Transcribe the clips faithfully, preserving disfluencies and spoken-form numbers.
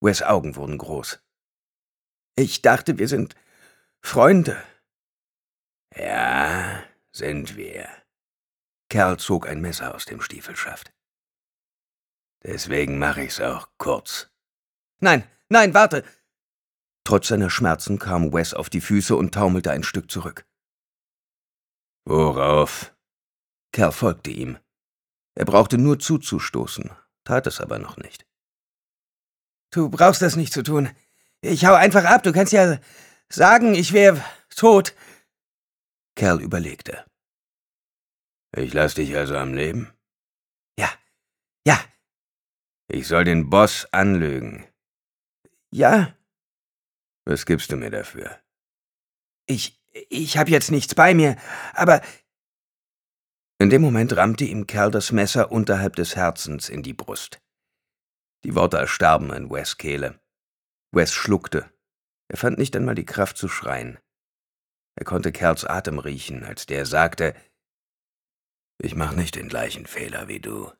Wes' Augen wurden groß. »Ich dachte, wir sind Freunde.« »Ja, sind wir.« Cal zog ein Messer aus dem Stiefelschaft. »Deswegen mache ich's auch kurz.« »Nein, nein, warte!« Trotz seiner Schmerzen kam Wes auf die Füße und taumelte ein Stück zurück. »Worauf?« Cal folgte ihm. Er brauchte nur zuzustoßen, tat es aber noch nicht. »Du brauchst das nicht zu tun. Ich hau einfach ab, du kannst ja sagen, ich wäre tot.« Cal überlegte. »Ich lass dich also am Leben?« »Ja, ja.« »Ich soll den Boss anlügen?« »Ja.« »Was gibst du mir dafür?« »Ich, ich hab jetzt nichts bei mir, aber...« In dem Moment rammte ihm Cal das Messer unterhalb des Herzens in die Brust. Die Worte erstarben in Wes' Kehle. Wes schluckte. Er fand nicht einmal die Kraft zu schreien. Er konnte Cals Atem riechen, als der sagte, »Ich mach nicht den gleichen Fehler wie du.«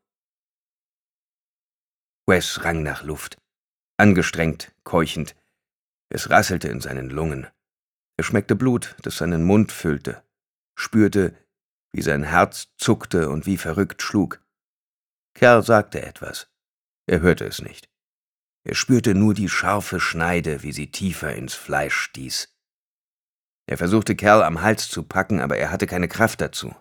Wes rang nach Luft. Angestrengt, keuchend. Es rasselte in seinen Lungen. Er schmeckte Blut, das seinen Mund füllte, spürte, wie sein Herz zuckte und wie verrückt schlug. Cal sagte etwas. Er hörte es nicht. Er spürte nur die scharfe Schneide, wie sie tiefer ins Fleisch stieß. Er versuchte, Cal am Hals zu packen, aber er hatte keine Kraft dazu.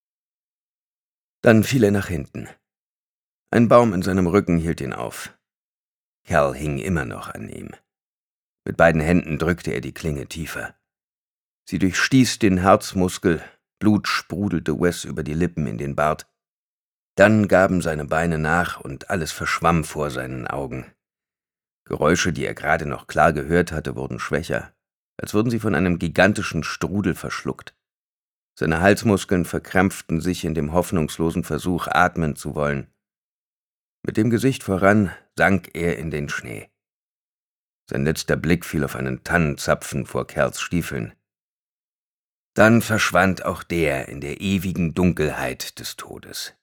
Dann fiel er nach hinten. Ein Baum in seinem Rücken hielt ihn auf. Cal hing immer noch an ihm. Mit beiden Händen drückte er die Klinge tiefer. Sie durchstieß den Herzmuskel, Blut sprudelte Wes über die Lippen in den Bart. Dann gaben seine Beine nach und alles verschwamm vor seinen Augen. Geräusche, die er gerade noch klar gehört hatte, wurden schwächer, als würden sie von einem gigantischen Strudel verschluckt. Seine Halsmuskeln verkrampften sich in dem hoffnungslosen Versuch, atmen zu wollen. Mit dem Gesicht voran sank er in den Schnee. Sein letzter Blick fiel auf einen Tannenzapfen vor Cals Stiefeln. Dann verschwand auch der in der ewigen Dunkelheit des Todes.